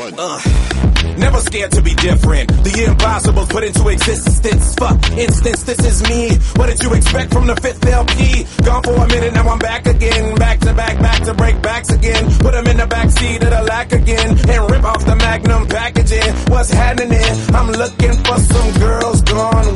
Never scared to be different. The impossible's put into existence. For instance, this is me. What did you expect from the 5th LP? Gone for a minute, now I'm back again. Back to break backs again. Put them in the backseat of the lack again. And rip off the Magnum packaging. What's happening? I'm looking for some girls gone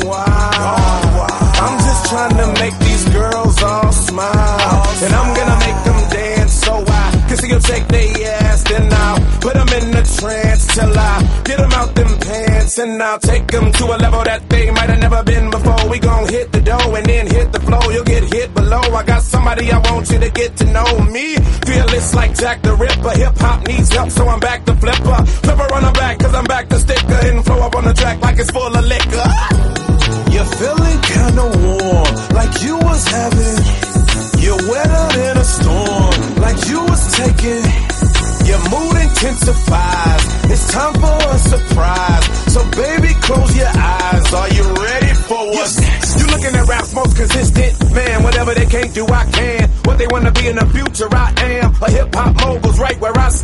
wild. I'm just trying to make these girls all smile. And I'm gonna make them dance so I can see them shake their ass. Then I'll put them in a trance till I get them out them pants. And I'll take them to a level that they might have never been before. We gon' hit the dough and then hit the flow. You'll get hit below. I got somebody I want you to get to know me. Fearless like Jack the Ripper. Hip hop needs help, so I'm back to flipper. Flipper on the back, cause I'm back to sticker. And flow up on the track like it's full of liquor. You're feeling kinda warm, like you was having. You're wetter than a storm, like you was taking. Your mood intensifies, it's time for a surprise. So baby, close your eyes, are you ready for what's next? You looking at rap's most consistent, man, whatever they can't do, I can. What they wanna be in the future, I am. A hip-hop mogul's right where I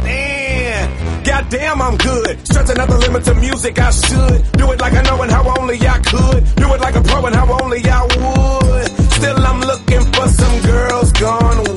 stand. Goddamn, I'm good, stretching out the limit to music, I should. Do it like I know and how only I could. Do it like a pro and how only I would. Still I'm looking for some girls gone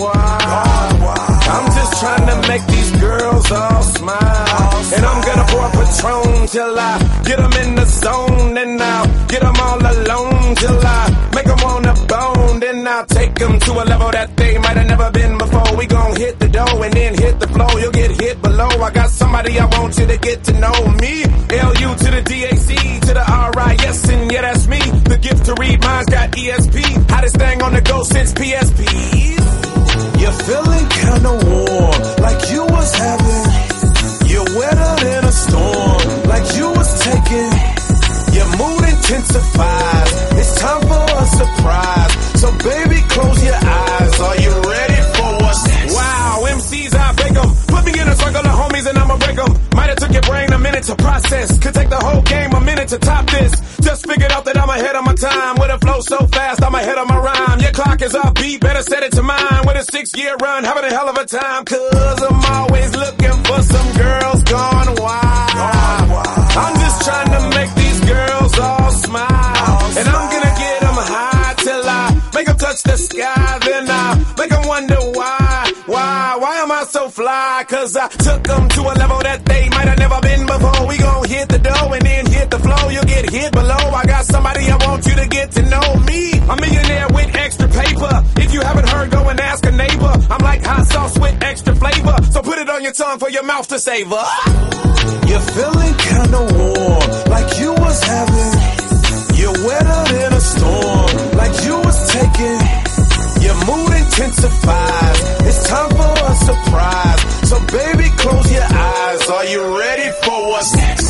wild. I'm just trying to make these girls all smile. And I'm gonna pour Patron till I get them in the zone. And I'll get them all alone till I make them on the bone. Then I'll take them to a level that they might have never been before. We gon' hit the dough and then hit the flow. You'll get hit below. I got somebody I want you to get to know me. L-U to the D-A-C to the R-I-S. And yeah, that's me. The gift to read minds got ESP. Hottest thing on the go since PSP. You're feeling kinda warm, like you was having. You're wetter than a storm, like you was taking. Your mood intensifies, it's time for a surprise. So baby, close your eyes, are you ready for what's next? Wow, MCs, I beg them. Put me in a circle of homies and I'ma break them. Might have took your brain a minute to process. Could take the whole game a minute to top this. Just figured out that I'm ahead of my time. With a flow so fast, I'm ahead of my rhyme. Your clock is off beat, better set it to mine. With a 6-year run, having a hell of a time. Cause I'm always looking for some girls gone wild. I'm just trying to make these girls all smile. And I'm gonna get them high till I make them touch the sky. Then I make them wonder why am I so fly? Cause I took them to a level that they might have never been before. We gon' hit the dough and then hit the flow. You'll get hit below. I got somebody I want you to get to know me. A millionaire with extra paper. If you haven't heard, go and ask a neighbor. I'm like hot sauce with extra flavor. So put it on your tongue for your mouth to savor. You're feeling kinda warm, like you was having. You're wetter than a storm, like you was taking. Your mood intensifies, it's time for a surprise. So baby, close your eyes, are you ready for what's next?